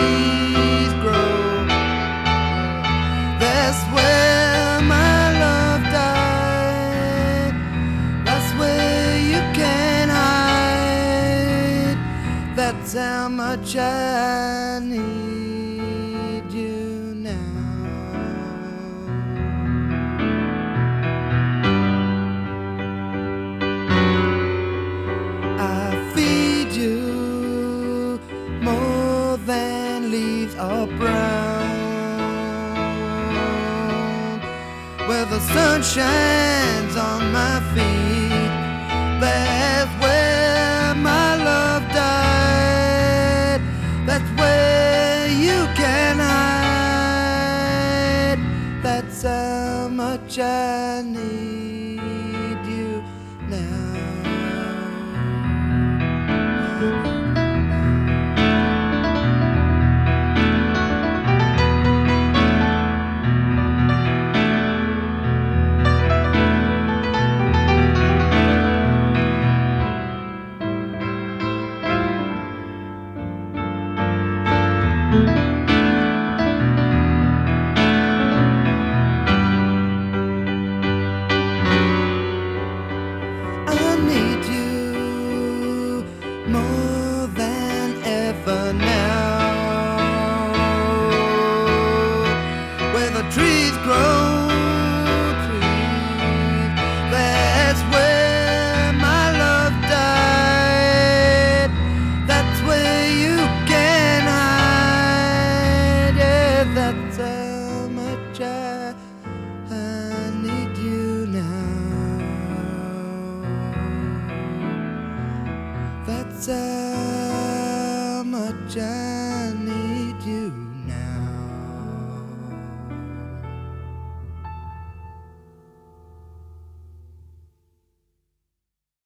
trees grow. That's where my love died. That's where you can hide. That's how much I need you now. I feed you more than leaves are brown. Where the sun shines on my feet, that's where my love died. That's where you can hide. That's how much I need you now. I need you more than ever now. Where the trees grow, trees, that's where my love died. That's where you can hide. Yeah, that's how much I need you now. That's how much I need